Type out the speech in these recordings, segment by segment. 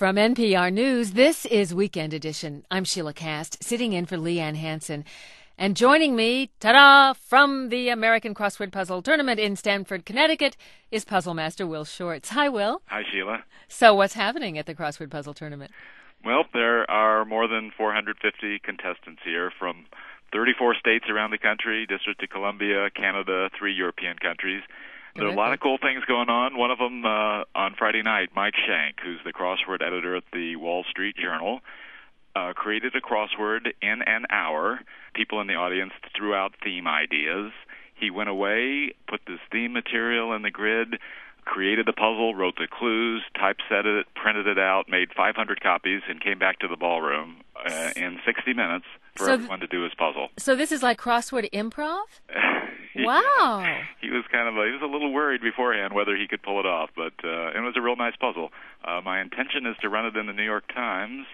From NPR News, this is Weekend Edition. I'm Sheila Cast, sitting in for Leanne Hansen. And joining me, ta-da, from the American Crossword Puzzle Tournament in Stamford, Connecticut, is Puzzle Master Will Shortz. Hi, Will. Hi, Sheila. So what's happening at the Crossword Puzzle Tournament? Well, there are more than 450 contestants here from 34 states around the country, District of Columbia, Canada, 3 European countries. There are a lot of cool things going on. One of them on Friday night, Mike Shank, who's the crossword editor at the Wall Street Journal, created a crossword in an hour. People in the audience threw out theme ideas. He went away, put this theme material in the grid, created the puzzle, wrote the clues, typeset it, printed it out, made 500 copies, and came back to the ballroom in 60 minutes for everyone to do his puzzle. So this is like crossword improv? Yeah. Wow. He was a little worried beforehand whether he could pull it off, but it was a real nice puzzle. My intention is to run it in the New York Times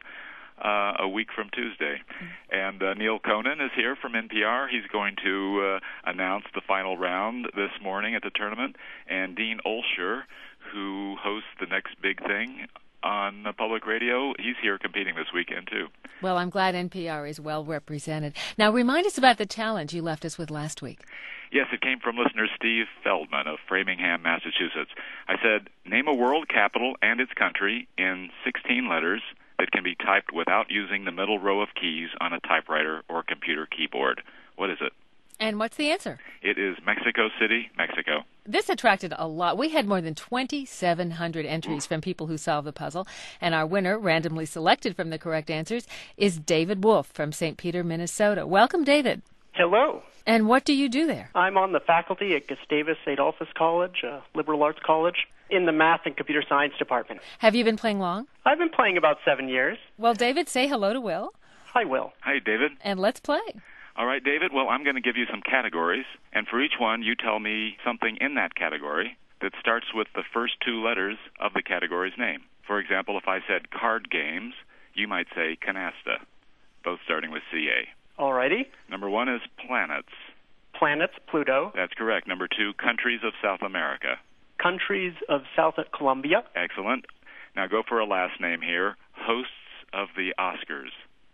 a week from Tuesday. And Neil Conan is here from NPR. He's going to announce the final round this morning at the tournament. And Dean Olsher, who hosts The Next Big Thing on public radio, he's here competing this weekend, too. Well, I'm glad NPR is well represented. Now, remind us about the challenge you left us with last week. Yes, it came from listener Steve Feldman of Framingham, Massachusetts. I said, name a world capital and its country in 16 letters that can be typed without using the middle row of keys on a typewriter or computer keyboard. What is it? And what's the answer? It is Mexico City, Mexico. This attracted a lot. We had more than 2,700 entries from people who solved the puzzle, and our winner, randomly selected from the correct answers, is David Wolf from St. Peter, Minnesota. Welcome, David. Hello. And what do you do there? I'm on the faculty at Gustavus Adolphus College, liberal arts college, in the math and computer science department. Have you been playing long? I've been playing about 7 years. Well, David, say hello to Will. Hi, Will. Hi, David. And let's play. All right, David. Well, I'm going to give you some categories, and for each one, you tell me something in that category that starts with the first 2 letters of the category's name. For example, if I said card games, you might say canasta, both starting with CA. All righty. Number 1 is planets. Planets, Pluto. That's correct. Number 2, countries of South America. Countries of South Colombia. Excellent. Now go for a last name here. Hosts of the Oscars.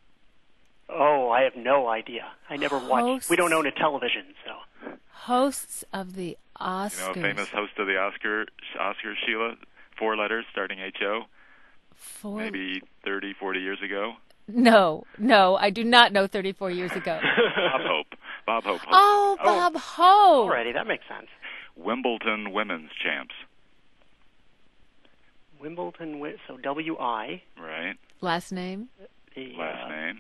Oh, I have no idea. I never watched. We don't own a television, so. Hosts of the Oscars. You know a famous host of the Oscars, Sheila? 4 letters, starting H-O. Maybe 30, 40 years ago. No, I do not know 34 years ago. Bob Hope. Oh, Bob Hope. Alrighty, that makes sense. Wimbledon women's champs. Wimbledon, so W-I. Right. Last name? Last name.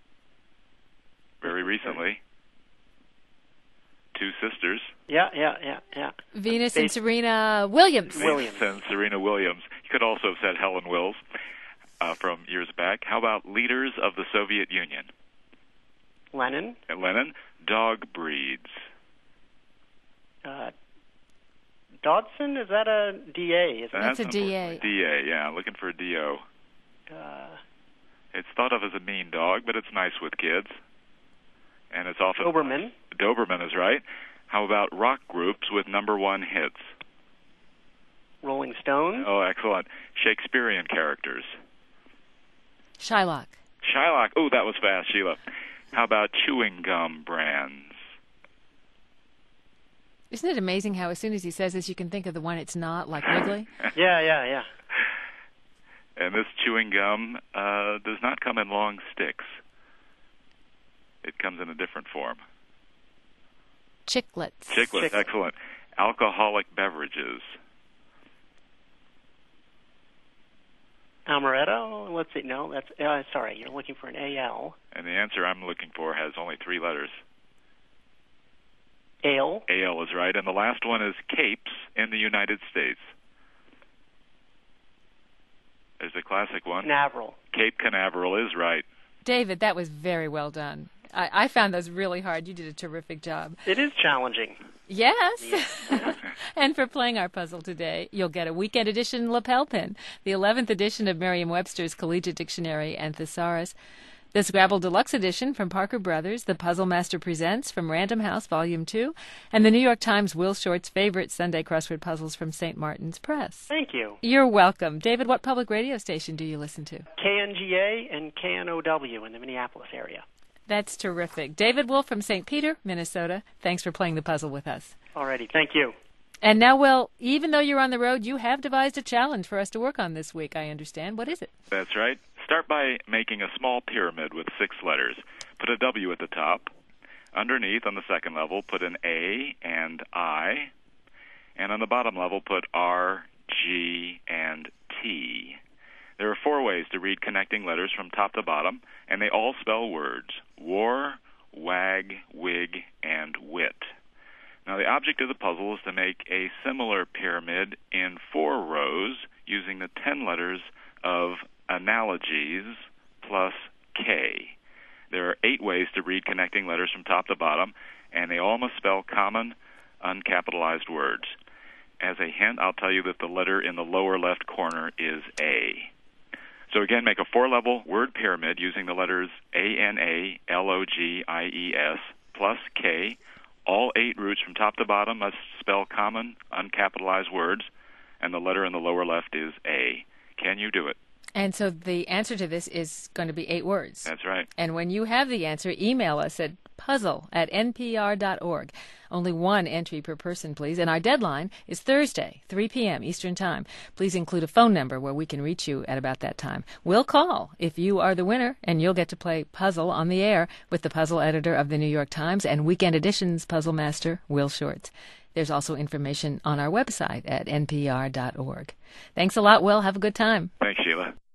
Very recently. 2 sisters. Yeah. Venus and Serena Williams. Venus and Serena Williams. You could also have said Helen Wills from years back. How about leaders of the Soviet Union? Lenin. Lenin. Dog breeds. Dodson, is that a DA? That's a DA. DA, yeah. Looking for a DO. It's thought of as a mean dog, but it's nice with kids. And it's often... Doberman. Doberman is right. How about rock groups with #1 hits? Rolling Stones. Oh, excellent. Shakespearean characters. Shylock. Shylock. Oh, that was fast, Sheila. How about chewing gum brands? Isn't it amazing how as soon as he says this, you can think of the one it's not, like Wrigley? Yeah. And this chewing gum does not come in long sticks. It comes in a different form. Chiclets. Chiclets, excellent. Alcoholic beverages. Amaretto? Let's see. No, that's... sorry, you're looking for an A-L. And the answer I'm looking for has only 3 letters. Ale. Ale is right. And the last one is capes in the United States. There's a classic one. Canaveral. Cape Canaveral is right. David, that was very well done. I found those really hard. You did a terrific job. It is challenging. Yes. And for playing our puzzle today, you'll get a weekend edition lapel pin, the 11th edition of Merriam-Webster's Collegiate Dictionary and Thesaurus, The Scrabble Deluxe Edition from Parker Brothers, The Puzzle Master Presents from Random House, Volume 2, and the New York Times Will Short's favorite Sunday crossword puzzles from St. Martin's Press. Thank you. You're welcome. David, what public radio station do you listen to? KNGA and KNOW in the Minneapolis area. That's terrific. David Wolf from St. Peter, Minnesota. Thanks for playing the puzzle with us. Alrighty, thank you. And now, Will, even though you're on the road, you have devised a challenge for us to work on this week, I understand. What is it? That's right. Start by making a small pyramid with 6 letters. Put a W at the top. Underneath, on the second level, put an A and I. And on the bottom level, put R, G, and T. There are 4 ways to read connecting letters from top to bottom, and they all spell words: war, wag, wig, and wit. Now, the object of the puzzle is to make a similar pyramid in 4 rows using the 10 letters of analogies plus K. There are 8 ways to read connecting letters from top to bottom, and they all must spell common, uncapitalized words. As a hint, I'll tell you that the letter in the lower left corner is A. So again, make a 4-level word pyramid using the letters ANALOGIES plus K. All 8 roots from top to bottom must spell common, uncapitalized words, and the letter in the lower left is A. Can you do it? And so the answer to this is going to be 8 words. That's right. And when you have the answer, email us at puzzle@npr.org. Only 1 entry per person, please. And our deadline is Thursday, 3 p.m. Eastern Time. Please include a phone number where we can reach you at about that time. We'll call if you are the winner, and you'll get to play Puzzle on the air with the puzzle editor of the New York Times and Weekend Edition's puzzle master, Will Shortz. There's also information on our website at npr.org. Thanks a lot, Will. Have a good time. Thanks, Sheila.